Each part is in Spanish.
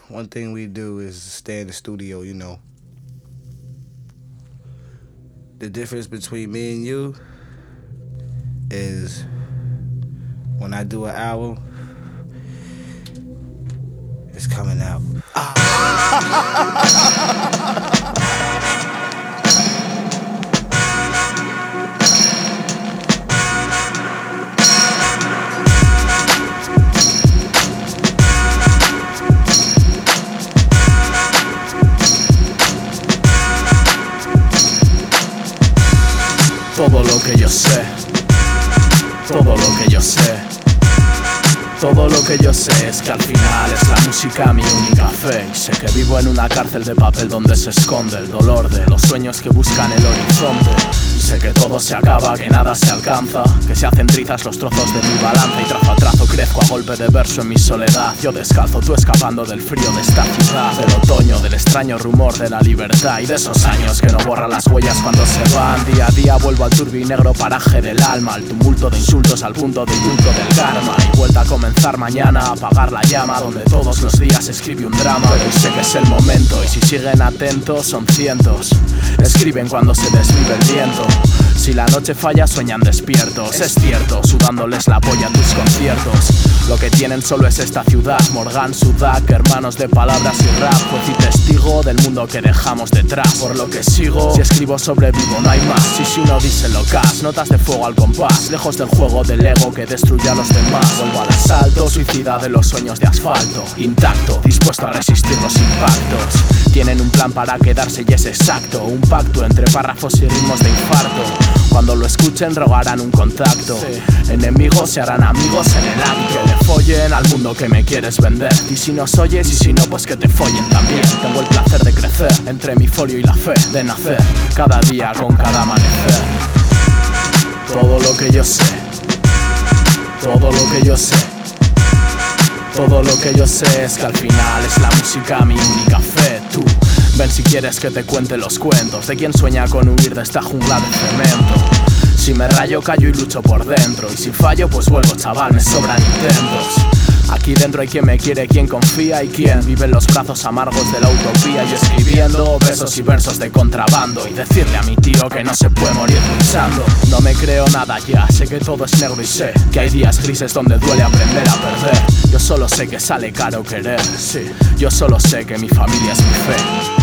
one thing we do is stay in the studio, you know. The difference between me and you is when I do an album, it's coming out. Todo lo que yo sé, todo lo que yo sé, todo lo que yo sé es que al final es la música mi única fe. Y sé que vivo en una cárcel de papel donde se esconde el dolor de los sueños que buscan el horizonte. Y sé que todo se acaba, que nada se alcanza, que se hacen trizas los trozos de mi balanza. Y trazo a trazo crezco a golpe de verso en mi soledad. Yo descalzo, tú escapando del frío de esta ciudad, del otoño, del extraño rumor de la libertad y de esos años que no borran las huellas cuando se van. Día a día vuelvo al turbinegro paraje del alma, al tumulto de insultos, al punto de indulto del karma. Y vuelta a comenzar mañana, a apagar la llama donde todos los días escribe un drama. Pero sé que es el momento y si siguen atentos son cientos. Escriben cuando se desvive el viento. Si la noche falla sueñan despiertos. Es cierto, sudándoles la polla a tus conciertos. Lo que tienen solo es esta ciudad, Morgan, Sudak, hermanos de palabras y rap. Juez y testigo del mundo que dejamos detrás. Por lo que sigo, si escribo sobrevivo, no hay más. Si no dice locas, notas de fuego al compás. Lejos del juego del ego que destruye a los demás. Vuelvo al asalto, suicida de los sueños de asfalto. Intacto, dispuesto a resistir los impactos. Tienen un plan para quedarse y es exacto. Un pacto entre párrafos y ritmos de infarto. Cuando lo escuchen rogarán un contacto. Enemigos se harán amigos en el acto. Que le follen al mundo que me quieres vender. Y si nos oyes y si no pues que te follen también. Tengo el placer de crecer entre mi folio y la fe. De nacer cada día con cada amanecer. Todo lo que yo sé, todo lo que yo sé, todo lo que yo sé es que al final es la música mi única fe. Tú ven si quieres que te cuente los cuentos de quien sueña con huir de esta jungla de cemento. Si me rayo callo y lucho por dentro. Y si fallo pues vuelvo chaval, me sobran intentos. Aquí dentro hay quien me quiere, quien confía y quien vive en los brazos amargos de la utopía. Yo escribiendo besos y versos de contrabando. Y decirle a mi tío que no se puede morir luchando. No me creo nada ya, sé que todo es negro y sé que hay días grises donde duele aprender a perder. Yo solo sé que sale caro querer, sí. Yo solo sé que mi familia es mi fe.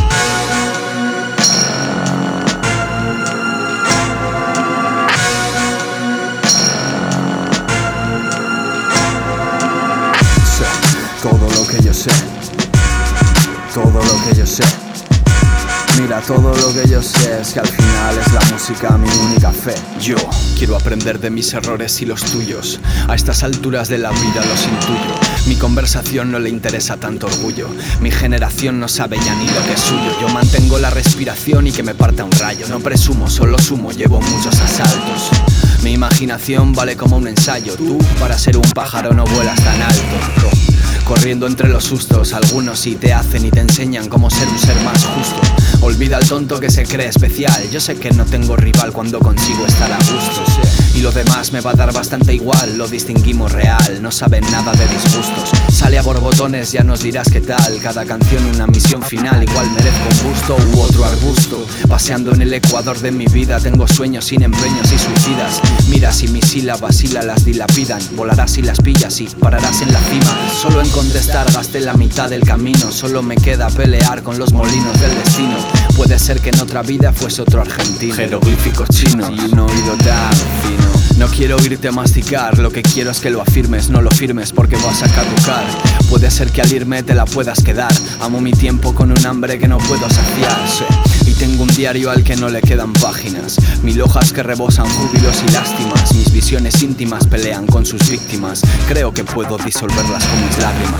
Todo lo que yo sé, todo lo que yo sé. Mira, todo lo que yo sé es que al final es la música mi única fe. Yo quiero aprender de mis errores y los tuyos. A estas alturas de la vida los intuyo. Mi conversación no le interesa tanto orgullo. Mi generación no sabe ya ni lo que es suyo. Yo mantengo la respiración y que me parta un rayo. No presumo, solo sumo, llevo muchos asaltos. Mi imaginación vale como un ensayo. Tú, para ser un pájaro, no vuelas tan alto. Corriendo entre los sustos, algunos sí te hacen y te enseñan cómo ser un ser más justo. Olvida al tonto que se cree especial. Yo sé que no tengo rival cuando consigo estar a gusto. Y lo demás me va a dar bastante igual, lo distinguimos real, no saben nada de disgustos. Sale a borbotones, ya nos dirás qué tal. Cada canción una misión final, igual merezco un busto u otro arbusto. Paseando en el ecuador de mi vida, tengo sueños sin empeños y suicidas. Mira si mis sílabas y las dilapidan. Volarás si las pillas y pararás en la cima. Solo en contestar gasté la mitad del camino. Solo me queda pelear con los molinos del destino. Puede ser que en otra vida fuese otro argentino. Jeroglíficos chinos y un oído tan fino. No quiero oírte masticar, lo que quiero es que lo afirmes. No lo firmes porque vas a caducar. Puede ser que al irme te la puedas quedar. Amo mi tiempo con un hambre que no puedo saciar. Y tengo un diario al que no le quedan páginas. Mil hojas que rebosan júbilos y lástimas. Mis visiones íntimas pelean con sus víctimas. Creo que puedo disolverlas con mis lágrimas.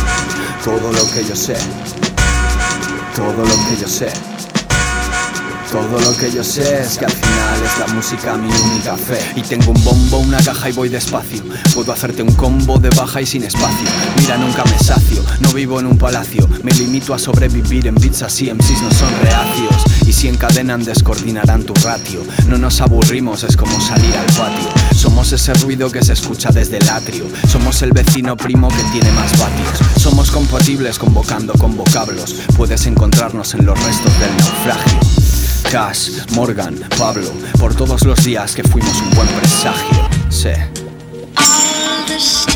Todo lo que yo sé, todo lo que yo sé, Todo lo que yo sé es que al final es la música mi única fe. Y tengo un bombo, una caja y voy despacio. Puedo hacerte un combo de baja y sin espacio. Mira, nunca me sacio, no vivo en un palacio. Me limito a sobrevivir en beats así, MCs no son reacios. Y si encadenan descoordinarán tu ratio. No nos aburrimos, es como salir al patio. Somos ese ruido que se escucha desde el atrio. Somos el vecino primo que tiene más vatios. Somos compatibles convocando con vocablos. Puedes encontrarnos en los restos del naufragio. Cash, Morgan, Pablo, por todos los días que fuimos un buen presagio. Sí.